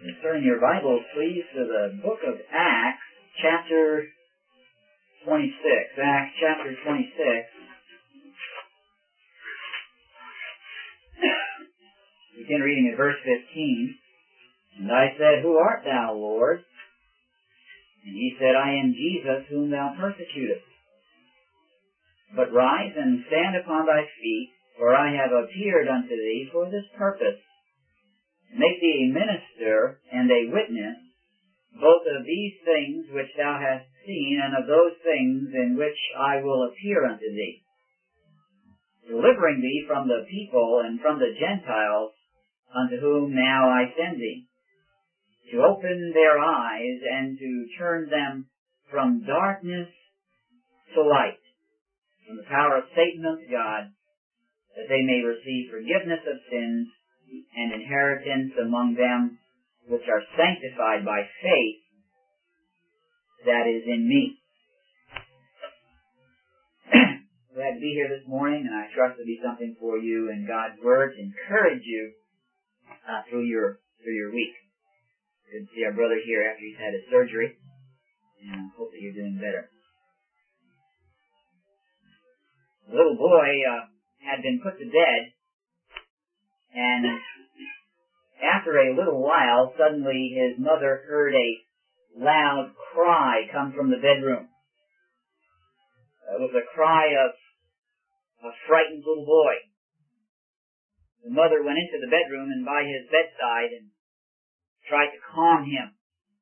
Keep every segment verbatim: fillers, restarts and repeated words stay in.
Turn your Bibles, please, to the book of Acts, chapter twenty-six. Acts, chapter twenty-six. Begin reading at verse fifteen. And I said, Who art thou, Lord? And he said, I am Jesus, whom thou persecutest. But rise and stand upon thy feet, for I have appeared unto thee for this purpose. Make thee a minister and a witness, both of these things which thou hast seen, and of those things in which I will appear unto thee, delivering thee from the people and from the Gentiles, unto whom now I send thee, to open their eyes and to turn them from darkness to light, from the power of Satan unto God, that they may receive forgiveness of sins and inheritance among them which are sanctified by faith that is in me. Glad to be here this morning, and I trust to be something for you in God's Word to encourage you uh, through your through your week. Good to see our brother here after he's had his surgery, and I hope that you're doing better. The little boy uh, had been put to bed, and after a little while, suddenly his mother heard a loud cry come from the bedroom. It was a cry of a frightened little boy. The mother went into the bedroom and by his bedside and tried to calm him.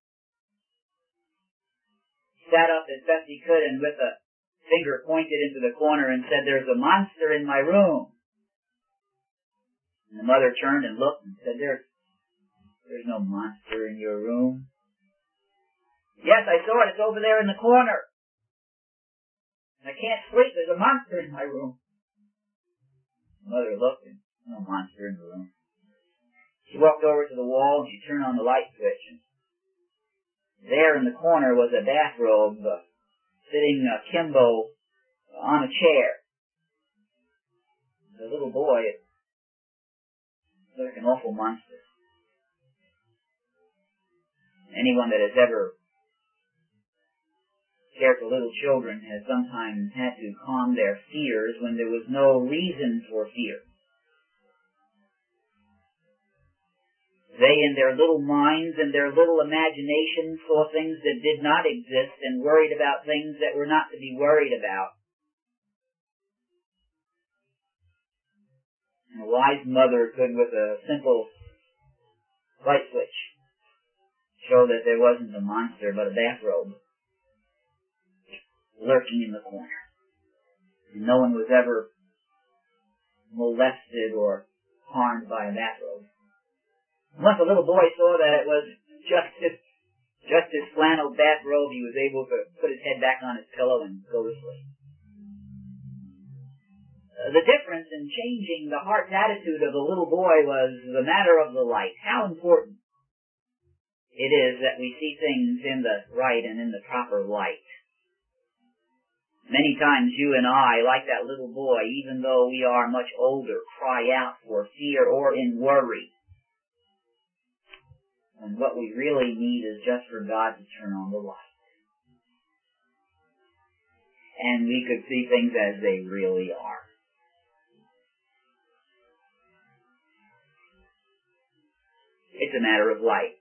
He sat up as best he could and with a finger pointed into the corner and said, There's a monster in my room. And the mother turned and looked and said, There's, there's no monster in your room. Yes, I saw it. It's over there in the corner. I can't sleep. There's a monster in my room. The mother looked and no monster in the room. She walked over to the wall and she turned on the light switch. And there in the corner was a bathrobe uh, sitting akimbo on a chair. The little boy looked like an awful monster. Anyone that has ever cared for little children has sometimes had to calm their fears when there was no reason for fear. They, in their little minds and their little imaginations, saw things that did not exist and worried about things that were not to be worried about. And a wise mother could, with a simple light switch, show that there wasn't a monster but a bathrobe lurking in the corner. And no one was ever molested or harmed by a bathrobe. Once a little boy saw that it was just his, just his flannel bathrobe, he was able to put his head back on his pillow and go to sleep. Uh, the difference in changing the heart's attitude of the little boy was the matter of the light. How important it is that we see things in the right and in the proper light. Many times you and I, like that little boy, even though we are much older, cry out for fear or in worry. And what we really need is just for God to turn on the light. And we could see things as they really are. It's a matter of light.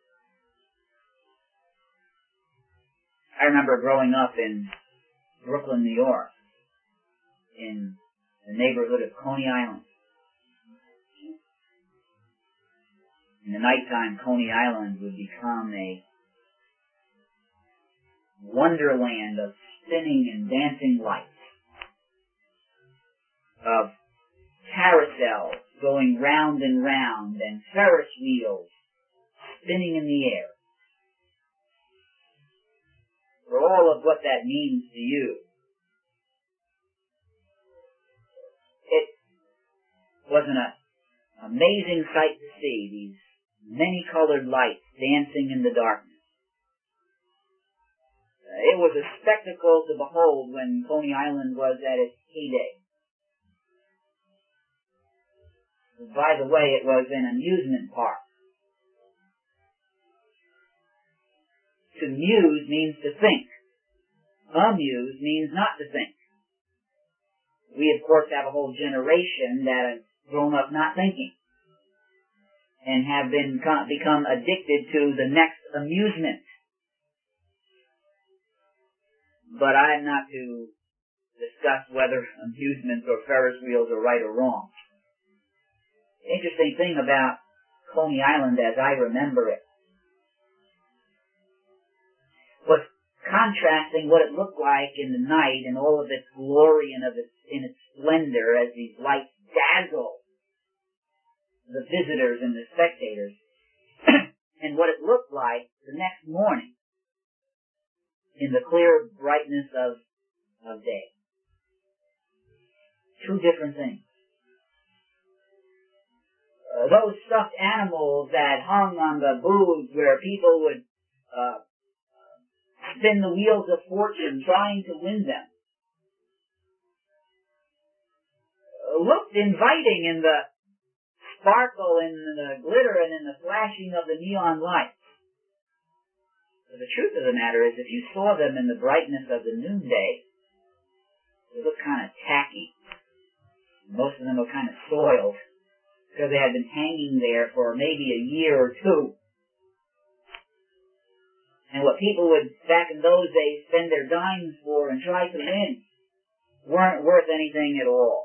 I remember growing up in Brooklyn, New York, in the neighborhood of Coney Island. In the nighttime, Coney Island would become a wonderland of spinning and dancing lights, of carousels going round and round, and Ferris wheels spinning in the air. For all of what that means to you, it was an amazing sight to see, these many-colored lights dancing in the darkness. It was a spectacle to behold when Coney Island was at its heyday. By the way, it was an amusement park. To muse means to think. Amuse means not to think. We, of course, have a whole generation that has grown up not thinking and have been become addicted to the next amusement. But I'm not to discuss whether amusements or Ferris wheels are right or wrong. The interesting thing about Coney Island, as I remember it, was contrasting what it looked like in the night and all of its glory and of its, in its splendor as these lights dazzle the visitors and the spectators, and what it looked like the next morning in the clear brightness of, of day. Two different things. Uh, those stuffed animals that hung on the booths where people would uh, spin the wheels of fortune trying to win them looked inviting in the sparkle and the glitter and in the flashing of the neon lights. But the truth of the matter is, if you saw them in the brightness of the noonday, they looked kind of tacky. Most of them were kind of soiled because they had been hanging there for maybe a year or two. And what people would, back in those days, spend their dimes for and try to win weren't worth anything at all.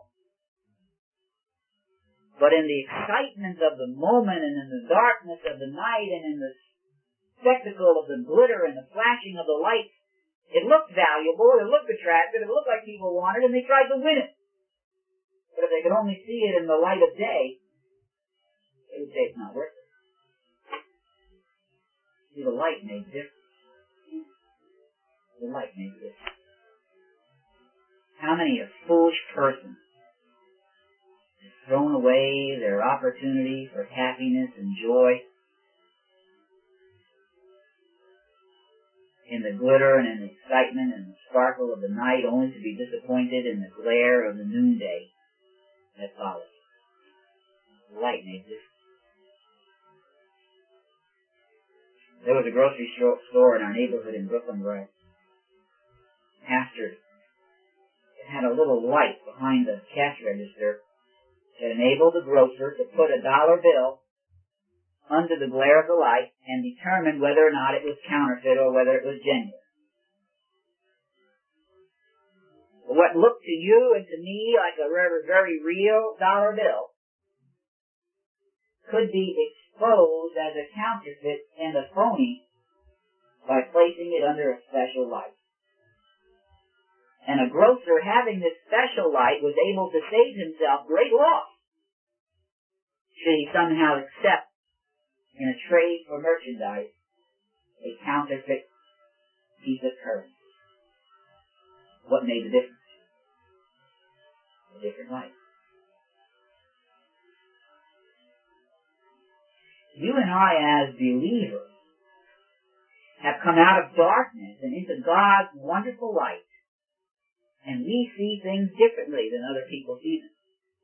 But in the excitement of the moment and in the darkness of the night and in the spectacle of the glitter and the flashing of the lights, it looked valuable, it looked attractive, it looked like people wanted, and they tried to win it. But if they could only see it in the light of day, they would say it's not worth it. See, the light made the difference. The light made the difference. How many a foolish person has thrown away their opportunity for happiness and joy in the glitter and in the excitement and the sparkle of the night, only to be disappointed in the glare of the noonday that followed. The light made this. There was a grocery store in our neighborhood in Brooklyn where I pastored. It had a little light behind the cash register that enabled the grocer to put a dollar bill under the glare of the light and determine whether or not it was counterfeit or whether it was genuine. What looked to you and to me like a very, very real dollar bill could be exposed as a counterfeit and a phony by placing it under a special light. And a grocer having this special light was able to save himself great loss should he somehow accept in a trade for merchandise a counterfeit piece of currency. What made the difference? A different light. You and I, as believers, have come out of darkness and into God's wonderful light, and we see things differently than other people see them.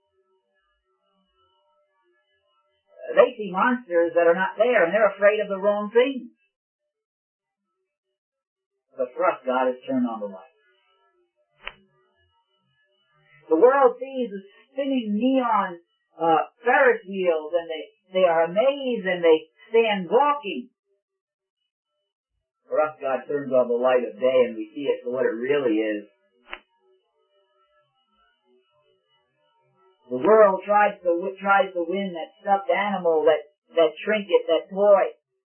They see monsters that are not there, and they're afraid of the wrong things. But for us, God has turned on the light. The world sees the spinning neon uh, Ferris wheels, and they, they are amazed, and they stand gawking. For us, God turns on the light of day, and we see it for what it really is. The world tries to tries to win that stuffed animal, that, that trinket, that toy,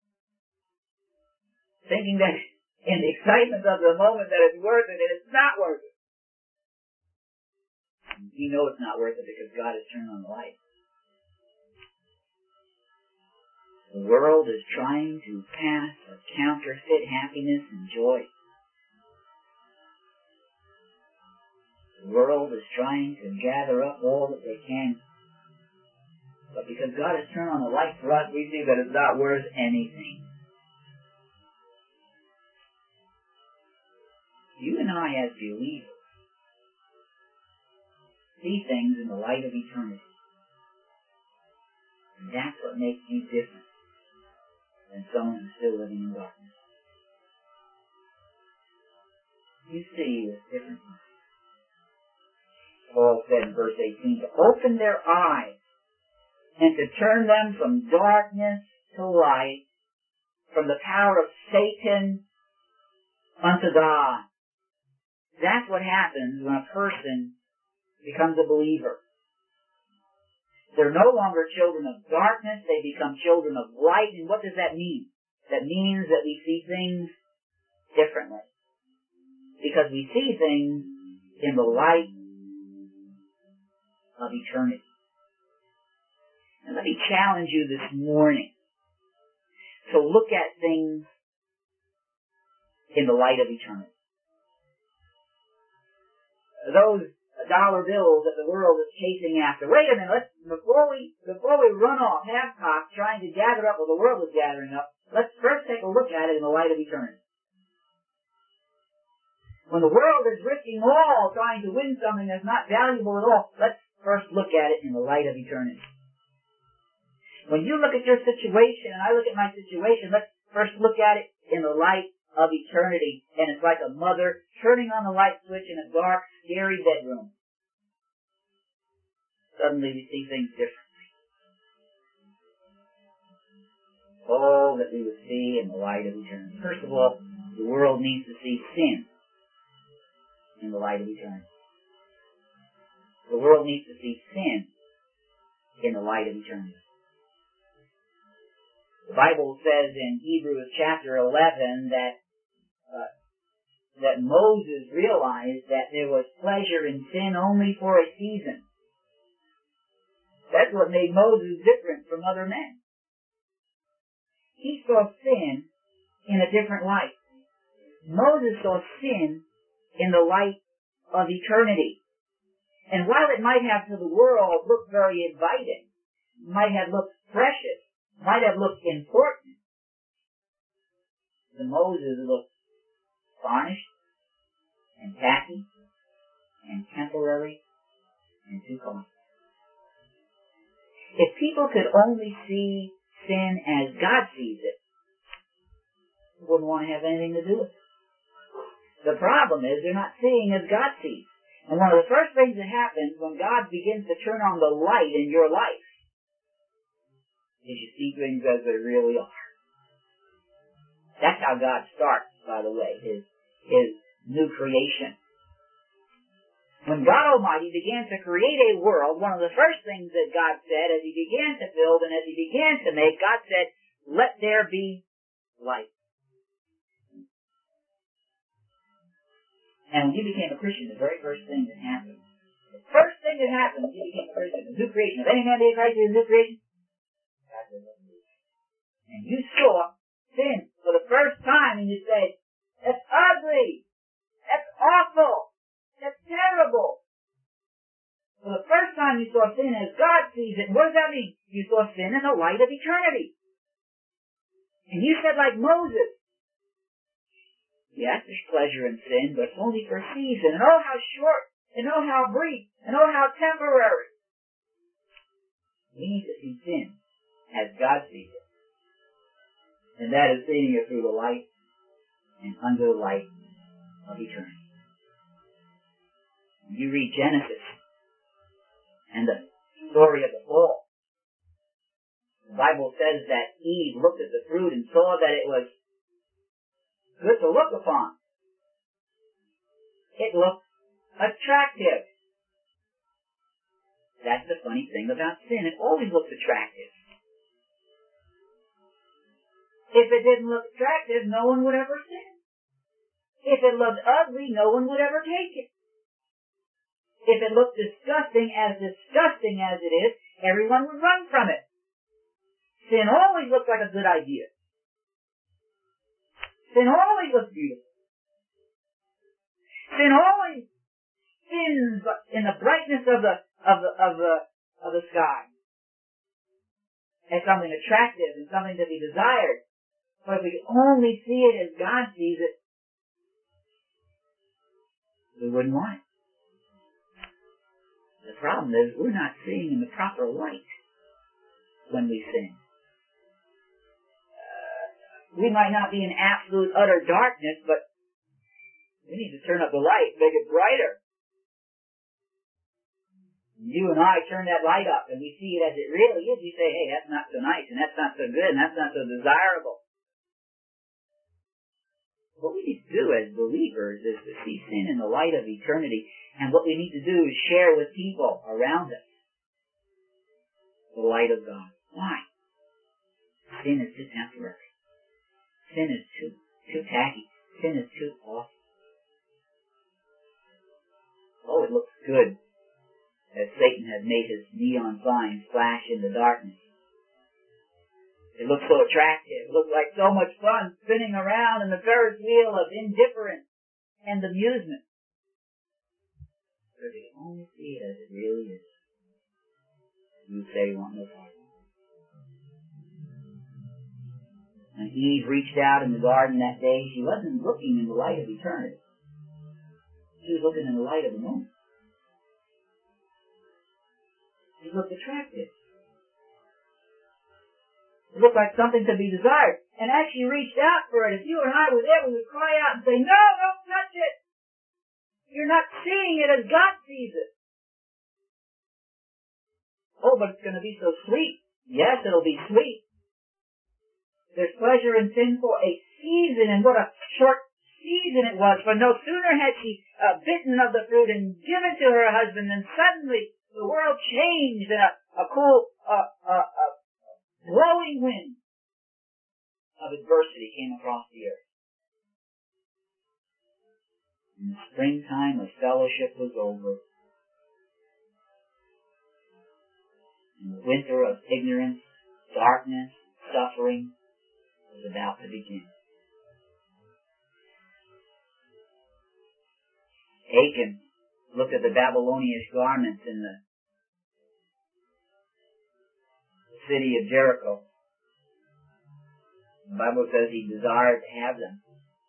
thinking that in the excitement of the moment that it's worth it, and it's not worth it. We know it's not worth it because God has turned on the light. The world is trying to pass a counterfeit happiness and joy. The world is trying to gather up all that they can. But because God has turned on the light for us, we see that it's not worth anything. You and I, as believers, see things in the light of eternity. And that's what makes you different than someone who's still living in darkness. you see this differently. Paul said in verse eighteen, to open their eyes and to turn them from darkness to light, from the power of Satan unto God. That's what happens when a person becomes a believer. They're no longer children of darkness, they become children of light. And what does that mean? That means that we see things differently. Because we see things in the light of eternity. And let me challenge you this morning to look at things in the light of eternity. Those dollar bills that the world is chasing after. Wait a minute, let's, before we, before we run off half-cocked trying to gather up what the world is gathering up, let's first take a look at it in the light of eternity. When the world is risking all trying to win something that's not valuable at all, let's first look at it in the light of eternity. When you look at your situation and I look at my situation, let's first look at it in the light of eternity. And it's like a mother turning on the light switch in a dark, scary bedroom. Suddenly we see things differently. All that we would see in the light of eternity. First of all, the world needs to see sin in the light of eternity. The world needs to see sin in the light of eternity. The Bible says in Hebrews chapter eleven that uh, that Moses realized that there was pleasure in sin only for a season. That's what made Moses different from other men. He saw sin in a different light. Moses saw sin in the light of eternity. And while it might have to the world looked very inviting, might have looked precious, might have looked important, to Moses looked tarnished and tacky and temporary and too costly. If people could only see sin as God sees it, they wouldn't want to have anything to do with it. The problem is they're not seeing as God sees. And one of the first things that happens when God begins to turn on the light in your life is you see things as they really are. That's how God starts, by the way, his, his new creation. When God Almighty began to create a world, one of the first things that God said as he began to build and as he began to make, God said, let there be light. And when you became a Christian, the very first thing that happened, the first thing that happened when you became a Christian, the new creation, if any man be in Christ, he is a new creation. And you saw sin for the first time and you said, that's ugly. That's awful. That's terrible. For the first time you saw sin as God sees it. What does that mean? You saw sin in the light of eternity. And you said like Moses, yes, there's pleasure in sin, but it's only for a season. And oh, how short. And oh, how brief. And oh, how temporary. We need to see sin as God sees it. And that is seeing it through the light and under the light of eternity. When you read Genesis and the story of the fall, the Bible says that Eve looked at the fruit and saw that it was good to look upon. It looked attractive. That's the funny thing about sin. It always looks attractive. If it didn't look attractive, no one would ever sin. If it looked ugly, no one would ever take it. If it looked disgusting, as disgusting as it is, everyone would run from it. Sin always looks like a good idea. Sin always looks beautiful. Sin always sins in the brightness of the of the of the of the sky as something attractive and something to be desired. But if we only see it as God sees it, we wouldn't want it. The problem is we're not seeing in the proper light when we sin. Uh, we might not be in absolute utter darkness, but We need to turn up the light, make it brighter. You and I turn that light up and we see it as it really is. We say, hey, that's not so nice, and that's not so good, and that's not so desirable. What we need to do as believers is to see sin in the light of eternity, and what we need to do is share with people around us the light of God. Why? Sin is too temporary. Sin is too, too tacky. Sin is too awful. Oh, it looks good as Satan has made his neon sign flash in the darkness. It looks so attractive. It looks like so much fun spinning around in the Ferris wheel of indifference and amusement. But if you only see it as it really is, you say you want no part. When Eve reached out in the garden that day, she wasn't looking in the light of eternity. She was looking in the light of the moment. It looked attractive. It looked like something to be desired. And as she reached out for it, if you and I were there, we would cry out and say, no, don't touch it. You're not seeing it as God sees it. Oh, but it's going to be so sweet. Yes, it'll be sweet. There's pleasure in sin for a season, and what a short season it was. For no sooner had she uh, bitten of the fruit and given to her husband than suddenly the world changed and a, a cool, uh, uh, uh, blowing wind of adversity came across the earth. And the springtime of fellowship was over. And the winter of ignorance, darkness, suffering was about to begin. Achan looked at the Babylonian garments in the city of Jericho. The Bible says he desired to have them.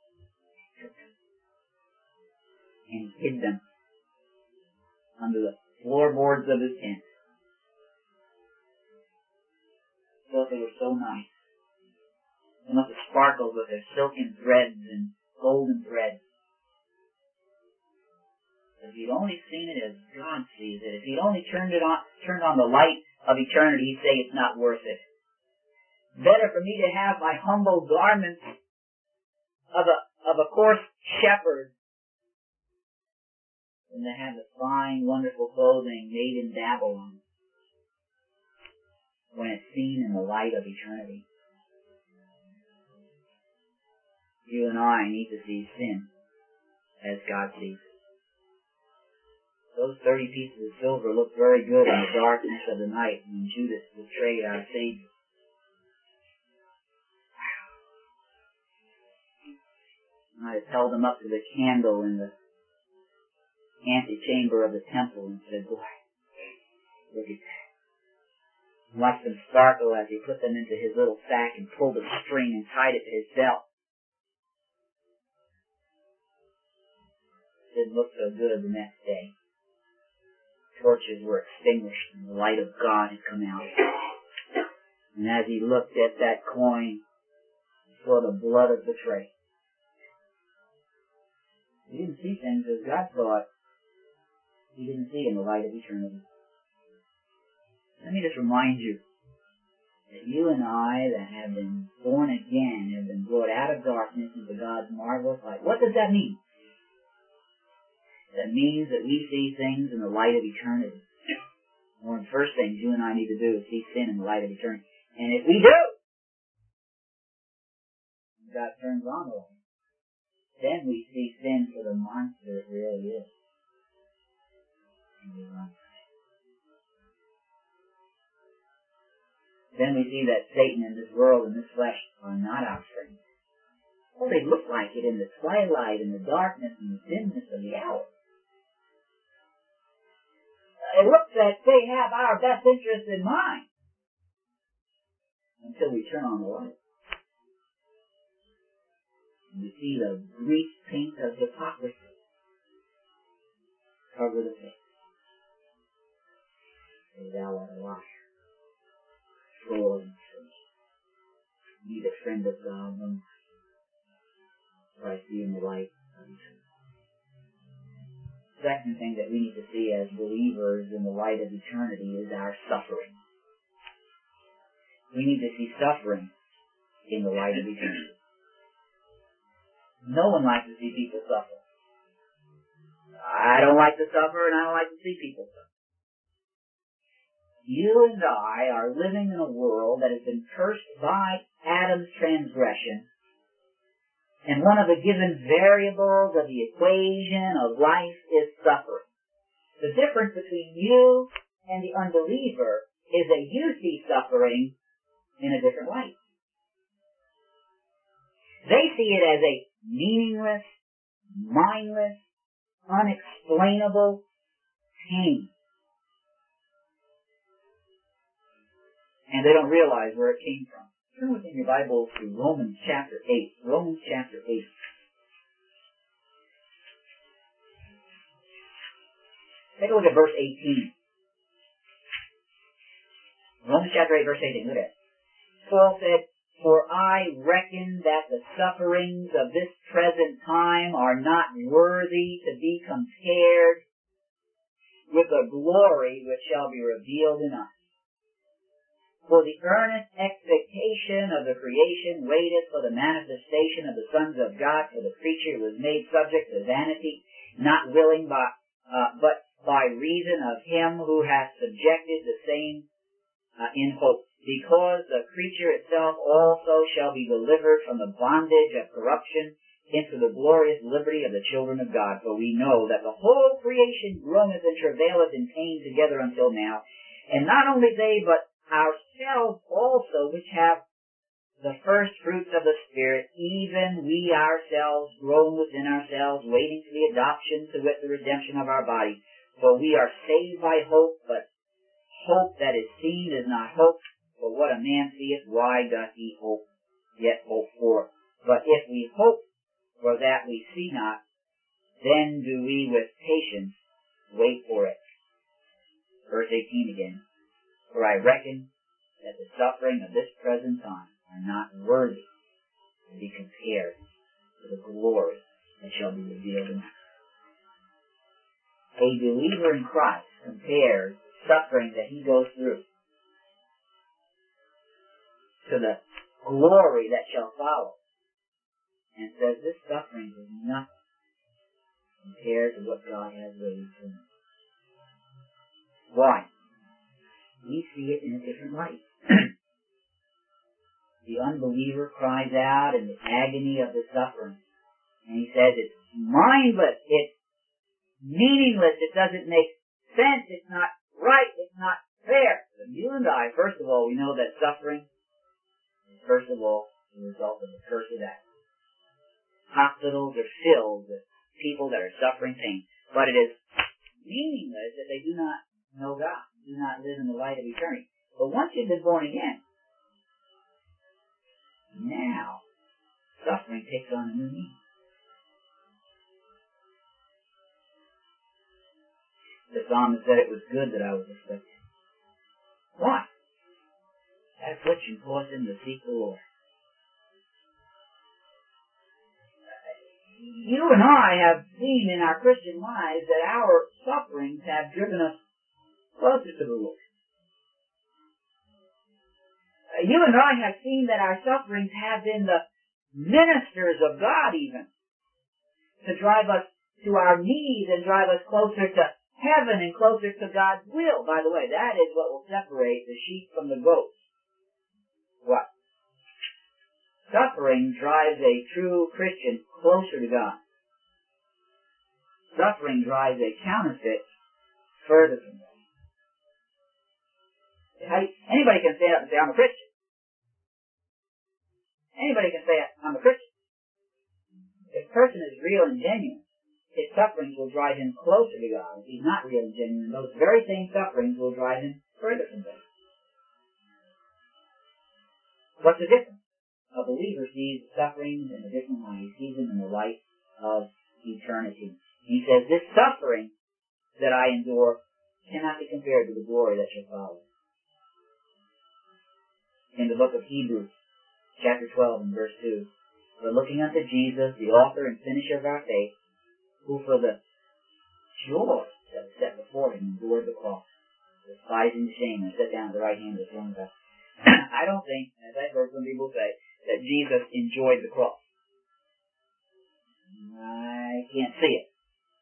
And he hid them under the floorboards of his tent. Thought they were so nice. They must have sparkled with their silken threads and golden threads. If he'd only seen it as God sees it, if he'd only turned it on, turned on the light of eternity, he'd say it's not worth it. Better for me to have my humble garments of a of a coarse shepherd than to have the fine, wonderful clothing made in Babylon when it's seen in the light of eternity. You and I need to see sin as God sees it. Those thirty pieces of silver looked very good in the darkness of the night when Judas betrayed our Savior. I have held them up to the candle in the antechamber of the temple and said, boy, look at that. And watched them sparkle as he put them into his little sack and pulled a string and tied it to his belt. It didn't look so good the next day. Torches were extinguished and the light of God had come out. And as he looked at that coin, he saw the blood of the tray. He didn't see things as God saw it. He didn't see in the light of eternity. Let me just remind you that you and I that have been born again have been brought out of darkness into God's marvelous light. What does that mean? That means that we see things in the light of eternity. One of the first things you and I need to do is see sin in the light of eternity. And if we do, God turns on the light. Then we see sin for the monster it really is. And we run. Then we see that Satan and this world and this flesh are not our friends. Well, they look like it in the twilight, in the darkness, and the dimness of the hour. It looks like they have our best interest in mind until we turn on the light. And we see the grease paint of hypocrisy cover the face. For thou art a liar, fraud and sin. Be the friend of God, no Christ be in the light of eternity. second thing that we need to see as believers in the light of eternity is our suffering. We need to see suffering in the light of eternity. No one likes to see people suffer. I don't like to suffer, and I don't like to see people suffer. You and I are living in a world that has been cursed by Adam's transgression, and one of the given variables of the equation of life is suffering. The difference between you and the unbeliever is that you see suffering in a different light. They see it as a meaningless, mindless, unexplainable pain. And they don't realize where it came from. Turn within your Bible to Romans chapter eight. Romans chapter eight. Take a look at verse eighteen. Romans chapter eight, verse eighteen. Look at it. Paul said, "For I reckon that the sufferings of this present time are not worthy to be compared with the glory which shall be revealed in us. For the earnest expectation of the creation waiteth for the manifestation of the sons of God. For the creature was made subject to vanity, not willing by, uh, but by reason of him who hath subjected the same uh, in hope. Because the creature itself also shall be delivered from the bondage of corruption into the glorious liberty of the children of God. For we know that the whole creation groaneth and travaileth in pain together until now. And not only they, but ourselves also, which have the first fruits of the Spirit, even we ourselves groan within ourselves, waiting for the adoption, to wit, the redemption of our body. For we are saved by hope, but hope that is seen is not hope. For what a man seeth, why doth he hope, yet hope for? But if we hope for that we see not, then do we with patience wait for it." Verse eighteen again. "For I reckon that the suffering of this present time are not worthy to be compared to the glory that shall be revealed in us." A believer in Christ compares suffering that he goes through to the glory that shall follow, and says this suffering is nothing compared to what God has laid for me. Why? We see it in a different light. The unbeliever cries out in the agony of the suffering, and he says it's mindless, it's meaningless, it doesn't make sense, it's not right, it's not fair. But you and I, first of all, we know that suffering is first of all the result of the curse of Adam. Hospitals are filled with people that are suffering pain, but it is meaningless if they do not know God, do not live in the light of eternity. But once you've been born again, now suffering takes on a new meaning. The psalmist said it was good that I was afflicted. Why? That affliction caused him to seek the Lord. You and I have seen in our Christian lives that our sufferings have driven us closer to the Lord. You and I have seen that our sufferings have been the ministers of God even, to drive us to our knees and drive us closer to heaven and closer to God's will. By the way, that is what will separate the sheep from the goats. What? Suffering drives a true Christian closer to God. Suffering drives a counterfeit further from God. Anybody can stand up and say, "I'm a Christian." Anybody can say, "I'm a Christian." If a person is real and genuine, his sufferings will drive him closer to God. If he's not real and genuine, those very same sufferings will drive him further from God. What's the difference? A believer sees sufferings in a different light. He sees them in the light of eternity. He says, this suffering that I endure cannot be compared to the glory that shall follow. In the book of Hebrews, chapter twelve and verse two, "But looking unto Jesus, the author and finisher of our faith, who for the joy that was set before him, endured the cross, despising the shame, and sat down at the right hand of the throne of God. I don't think, as I've heard some people say, that Jesus enjoyed the cross. I can't see it.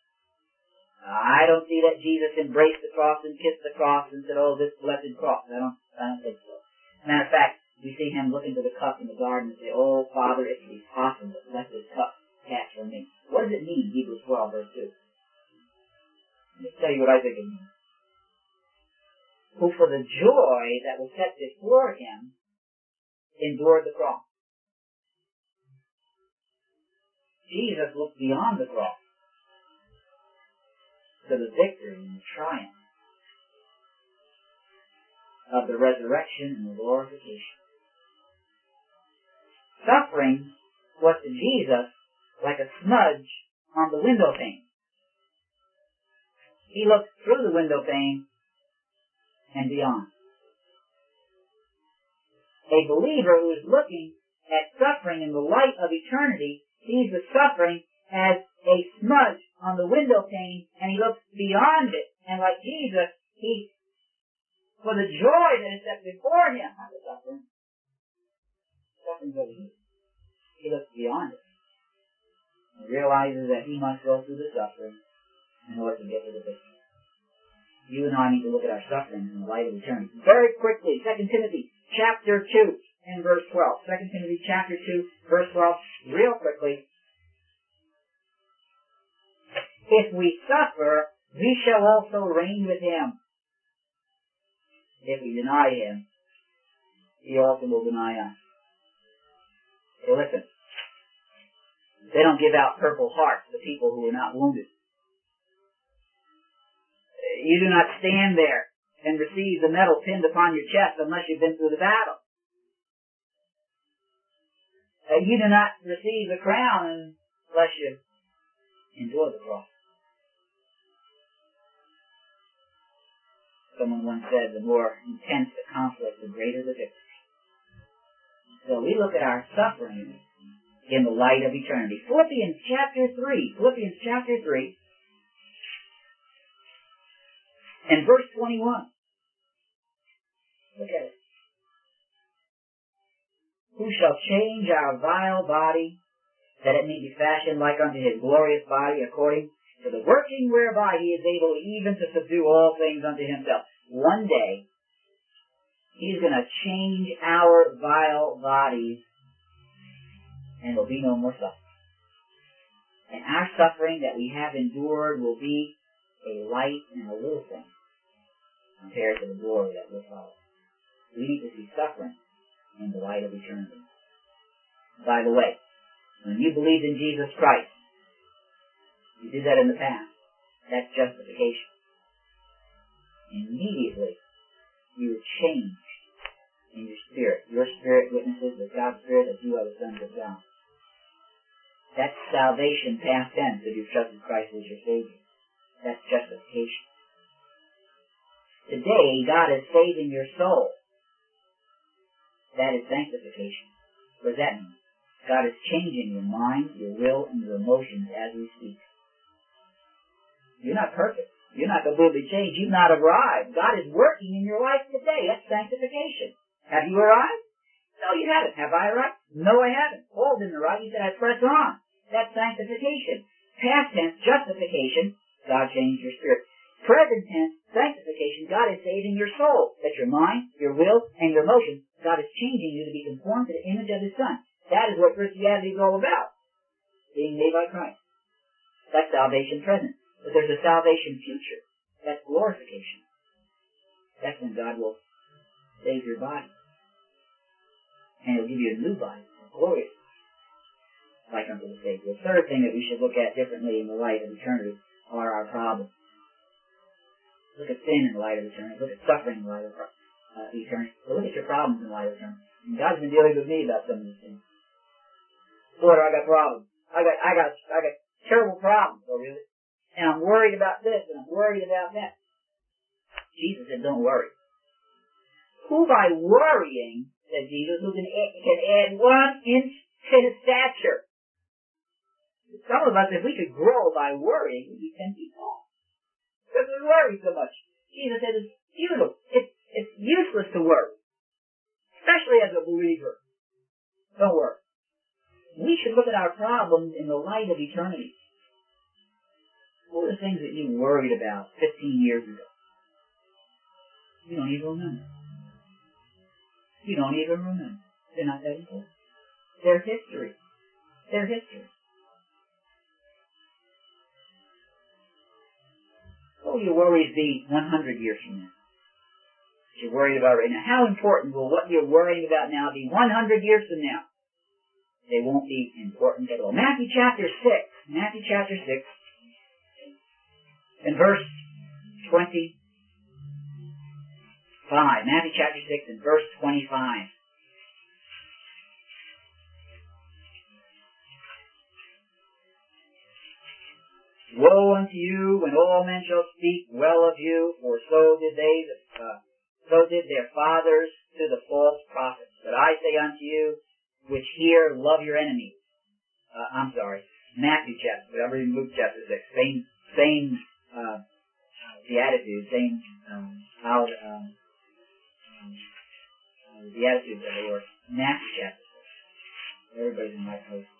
I don't see that Jesus embraced the cross and kissed the cross and said, oh, this blessed cross. I don't, I don't think so. Matter of fact, we see him look into the cup in the garden and say, oh, Father, if it be possible, let this cup pass from me. What does it mean, Hebrews twelve, verse two? Let me tell you what I think it means. Who for the joy that was set before him endured the cross. Jesus looked beyond the cross to the victory and the triumph of the resurrection and the glorification. Suffering was to Jesus like a smudge on the window pane. He looked through the window pane and beyond. A believer who is looking at suffering in the light of eternity sees the suffering as a smudge on the window pane, and he looks beyond it. And like Jesus, he, for the joy that is set before him, not the suffering, suffering's over here. He looks beyond it and realizes that he must go through the suffering in order to get to the victory. You and I need to look at our suffering in the light of eternity. Very quickly, Second Timothy chapter two and verse twelve. Second Timothy chapter two, verse twelve, real quickly. If we suffer, we shall also reign with him. If we deny him, he also will deny us. Hey, listen. They don't give out Purple Hearts to people who are not wounded. You do not stand there and receive the medal pinned upon your chest unless you've been through the battle. You do not receive the crown unless you endure the cross. Someone once said, the more intense the conflict, the greater the victory. So we look at our suffering in the light of eternity. Philippians chapter three. Philippians chapter three. And verse twenty-one. Look at it. Who shall change our vile body, that it may be fashioned like unto his glorious body, according to the working whereby he is able even to subdue all things unto himself. One day, he's going to change our vile bodies, and there will be no more suffering. And our suffering that we have endured will be a light and a little thing compared to the glory that will follow. We need to see suffering in the light of eternity. By the way, when you believed in Jesus Christ, you did that in the past. That's justification. Immediately, you were changed in your spirit. Your spirit witnesses with God's Spirit that you are the sons of God. That's salvation past tense if you've trusted Christ as your Savior. That's justification. Today, God is saving your soul. That is sanctification. What does that mean? God is changing your mind, your will, and your emotions as we speak. You're not perfect. You're not completely changed. You've not arrived. God is working in your life today. That's sanctification. Have you arrived? No, you haven't. Have I arrived? No, I haven't. Paul didn't arrive. He said, I press on. That's sanctification. Past tense, justification. God changed your spirit. Present tense, sanctification. God is saving your soul. That's your mind, your will, and your emotions. God is changing you to be conformed to the image of His Son. That is what Christianity is all about. Being made by Christ. That's salvation present. But there's a salvation future. That's glorification. That's when God will save your body. And He'll give you a new body, a glorious body, like unto the Savior. The third thing that we should look at differently in the light of eternity are our problems. Look at sin in the light of eternity. Look at suffering in the light of uh, eternity. But look at your problems in the light of eternity. And God's been dealing with me about some of these things. Boy, I got problems. I got, I got, I got terrible problems. Oh, really? And I'm worried about this, and I'm worried about that. Jesus said, don't worry. Who by worrying, said Jesus, who can add, can add one inch to his stature? Some of us, if we could grow by worrying, we'd be ten feet tall. Because we worry so much. Jesus said it's futile. It's, it's useless to worry. Especially as a believer. Don't worry. We should look at our problems in the light of eternity. What were the things that you worried about fifteen years ago? You don't even remember. You don't even remember. They're not that important. They're history. They're history. What will your worries be one hundred years from now? What you're worried about right now. How important will what you're worrying about now be one hundred years from now? They won't be important at all. Matthew chapter six. Matthew chapter six. In verse twenty-five. Matthew chapter six and verse twenty-five. Woe unto you when all men shall speak well of you, for so did they, uh, so did their fathers to the false prophets. But I say unto you, which hear, love your enemies. Uh, I'm sorry, Matthew chapter, I'm reading Luke chapter six. Same, same, uh, beatitude, same, um, how, um, uh, the beatitudes of the Lord. Matthew chapter six. Everybody's in my post.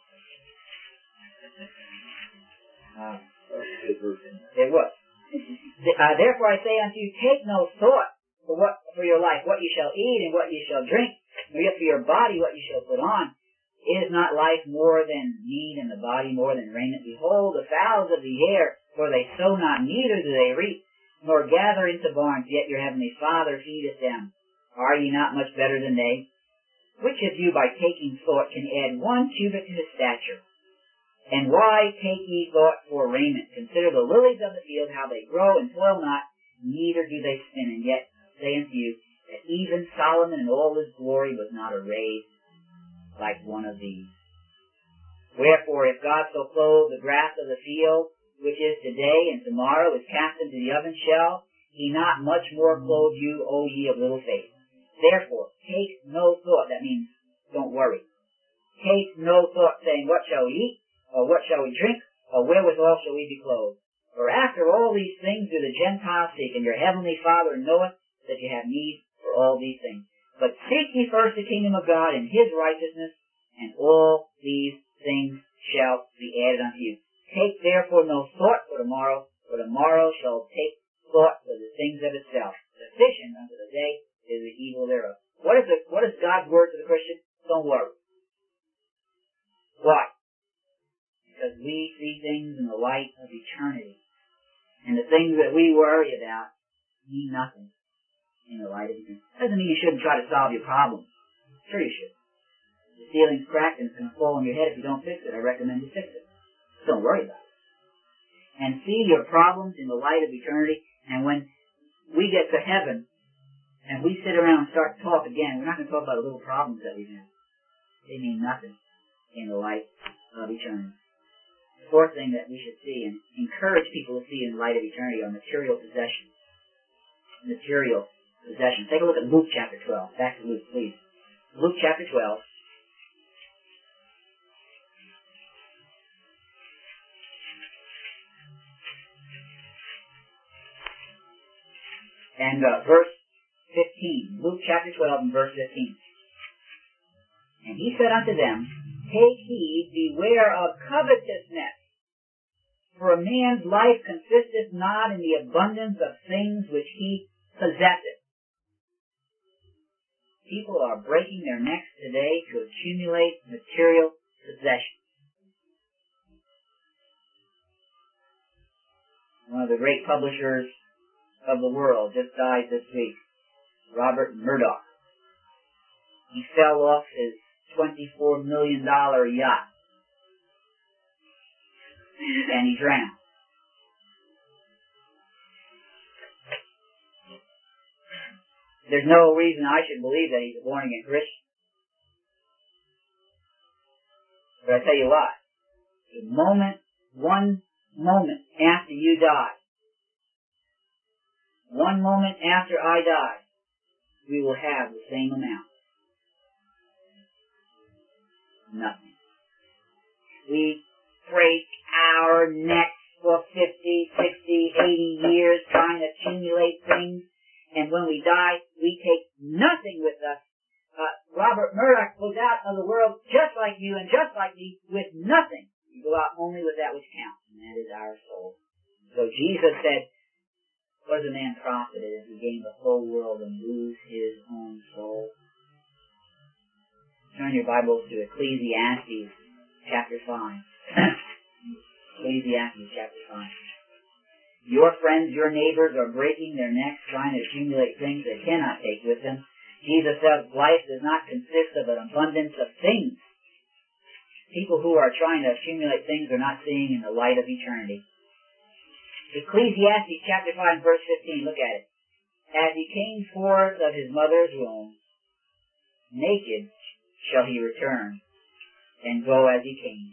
Uh, It was. Uh, therefore I say unto you, take no thought for what for your life, what you shall eat and what you shall drink, nor yet for your body what you shall put on. Is not life more than meat, and the body more than raiment? Behold, the fowls of the air, for they sow not, neither do they reap, nor gather into barns, yet your heavenly Father feedeth them. Are ye not much better than they? Which of you by taking thought can add one cubit to his stature? And why take ye thought for raiment? Consider the lilies of the field, how they grow and toil not, neither do they spin. And yet say unto you, that even Solomon in all his glory was not arrayed like one of these. Wherefore, if God so clothe the grass of the field, which is today and tomorrow is cast into the oven, shall he not much more clothe you, O ye of little faith? Therefore, take no thought. That means don't worry. Take no thought, saying, what shall we eat? Or what shall we drink? Or wherewithal shall we be clothed? For after all these things do the Gentiles seek, and your heavenly Father knoweth that you have need for all these things. But seek ye first the kingdom of God and his righteousness, and all these things shall be added unto you. Take therefore no thought for tomorrow, for tomorrow shall take thought for the things of itself. Sufficient unto the day is the evil thereof. What is the, what is God's word to the Christian? Don't worry. Why? Because we see things in the light of eternity. And the things that we worry about mean nothing in the light of eternity. Doesn't mean you shouldn't try to solve your problems. Sure you should. The ceiling's cracked and it's going to fall on your head if you don't fix it. I recommend you fix it. Just don't worry about it. And see your problems in the light of eternity. And when we get to heaven and we sit around and start to talk again, we're not going to talk about the little problems that we have. They mean nothing in the light of eternity. The fourth thing that we should see and encourage people to see in light of eternity are material possessions. Material possessions. Take a look at Luke chapter twelve. Back to Luke, please. Luke chapter twelve. And uh, verse fifteen. Luke chapter twelve and verse fifteen. And he said unto them, take heed, beware of covetousness. For a man's life consisteth not in the abundance of things which he possesseth. People are breaking their necks today to accumulate material possessions. One of the great publishers of the world just died this week, Robert Murdoch. He fell off his twenty-four million dollars yacht. And he drowned. There's no reason I should believe that he's a born-again Christian. But I tell you what, the moment, one moment after you die, one moment after I die, we will have the same amount. Nothing. We break our necks for fifty, sixty, eighty years trying to accumulate things, and when we die, we take nothing with us. Uh, Robert Murdoch goes out of the world just like you and just like me with nothing. We go out only with that which counts, and that is our soul. So Jesus said, what is a man profited if he gain the whole world and lose his own soul? Turn your Bibles to Ecclesiastes chapter five. Ecclesiastes chapter five. Your friends, your neighbors are breaking their necks trying to accumulate things they cannot take with them. Jesus said life does not consist of an abundance of things. People who are trying to accumulate things are not seeing in the light of eternity. Ecclesiastes chapter five verse fifteen, look at it. As he came forth of his mother's womb, naked shall he return, and go as he came.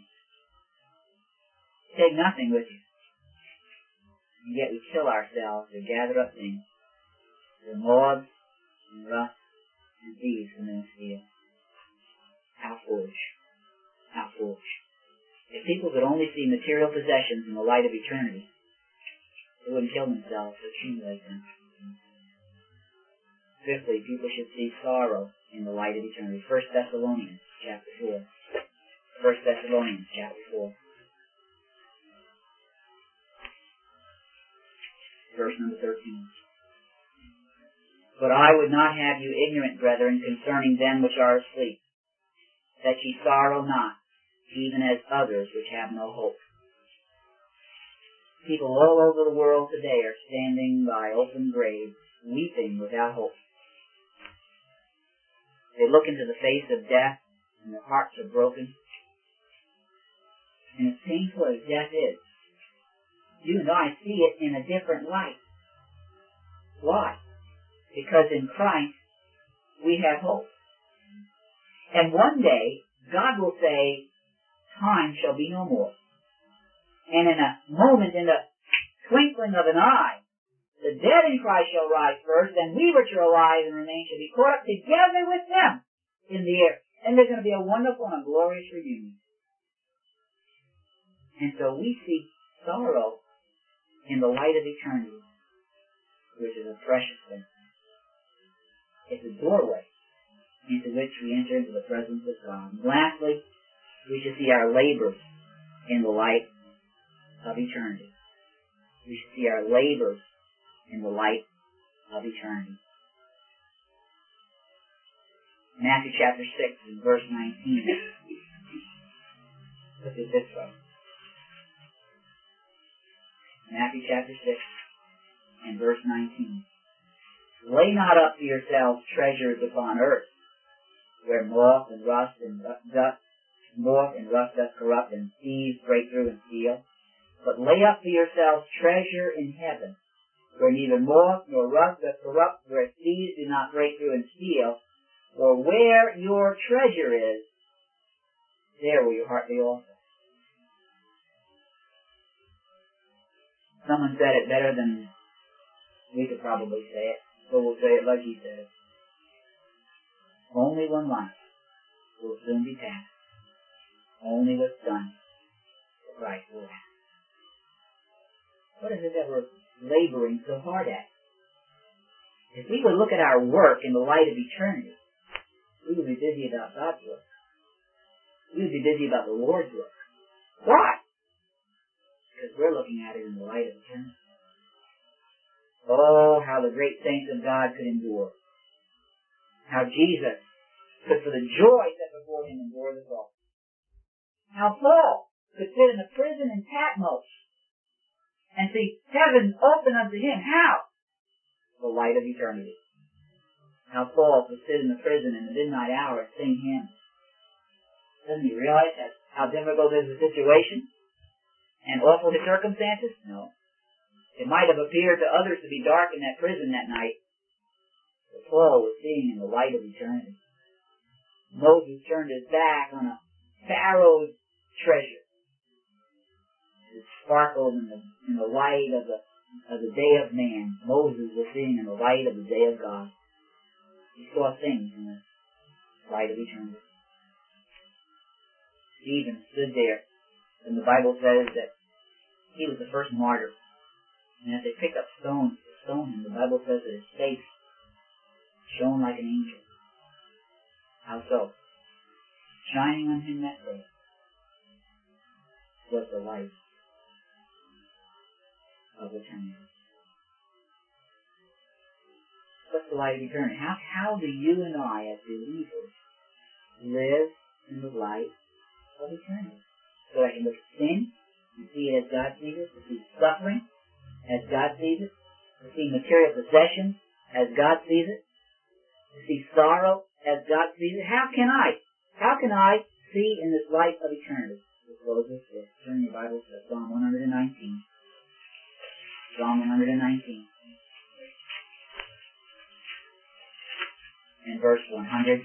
Take nothing with you. And yet we kill ourselves to gather up things. The moths and rust and thieves come in and steal. How foolish. How foolish. If people could only see material possessions in the light of eternity, they wouldn't kill themselves to accumulate them. Fifthly, people should see sorrow in the light of eternity. First Thessalonians chapter four. First Thessalonians chapter four. Verse number thirteen. But I would not have you ignorant, brethren, concerning them which are asleep, that ye sorrow not, even as others which have no hope. People all over the world today are standing by open graves, weeping without hope. They look into the face of death, and their hearts are broken. And as painful as death is, you and I see it in a different light. Why? Because in Christ, we have hope. And one day, God will say, time shall be no more. And in a moment, in the twinkling of an eye, the dead in Christ shall rise first, and we which are alive and remain shall be caught up together with them in the air. And there's going to be a wonderful and a glorious reunion. And so we see sorrow in the light of eternity, which is a precious thing. It's a doorway into which we enter into the presence of God. And lastly, we should see our labors in the light of eternity. We should see our labors in the light of eternity. Matthew chapter six and verse nineteen. Look at this way. Matthew chapter six and verse nineteen. Lay not up for yourselves treasures upon earth, where moth and rust and dust, moth and rust doth corrupt, and thieves break through and steal. But lay up for yourselves treasure in heaven, where neither moth nor rust doth corrupt, where thieves do not break through and steal. For where your treasure is, there will your heart be also. Someone said it better than we could probably say it. So we'll say it like he said. Only one life will soon be past. Only what's done for Christ will last. What is it that we're laboring so hard at? If we would look at our work in the light of eternity, we would be busy about God's work. We would be busy about the Lord's work. Why? Because we're looking at it in the light of eternity. Oh, how the great saints of God could endure. How Jesus could, for the joy set before him, endure the cross. How Paul could sit in a prison in Patmos and see heaven open unto him. How? The light of eternity. How Paul could sit in the prison in the midnight hour and sing hymns. Doesn't he realize that how difficult is the situation? And awful his circumstances? No. It might have appeared to others to be dark in that prison that night, but Paul was seeing in the light of eternity. Moses turned his back on a Pharaoh's treasure. It sparkled in the, in the light of the, of the day of man. Moses was seeing in the light of the day of God. He saw things in the light of eternity. Stephen stood there, and the Bible says that He was the first martyr. And as they picked up stones to stone him, the Bible says that his face shone like an angel. How so? Shining on him that day was the light of eternity. What's the light of eternity? How, how do you and I, as believers, live in the light of eternity? So I can look at sin and see it as God sees it, to see suffering as God sees it, to see material possessions as God sees it, to see sorrow as God sees it. How can I? How can I see in this light of eternity? We'll close this with turn your Bibles to Psalm one nineteen. Psalm one nineteen. And verse one hundred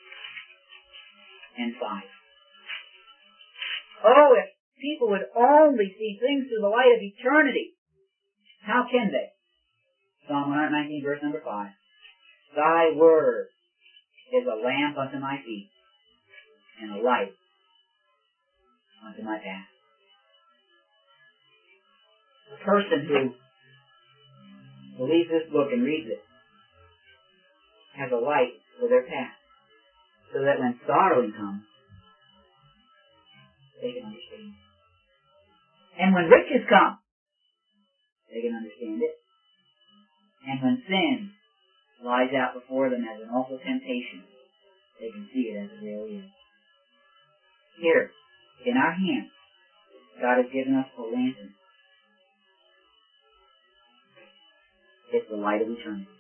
five. Oh, if people would only see things through the light of eternity. How can they? Psalm one nineteen, verse number five. Thy word is a lamp unto my feet, and a light unto my path. The person who believes this book and reads it has a light for their path, so that when sorrowing comes, they can understand it. And when riches come, they can understand it. And when sin lies out before them as an awful temptation, they can see it as it really is. Here, in our hands, God has given us a lantern. It's the light of eternity.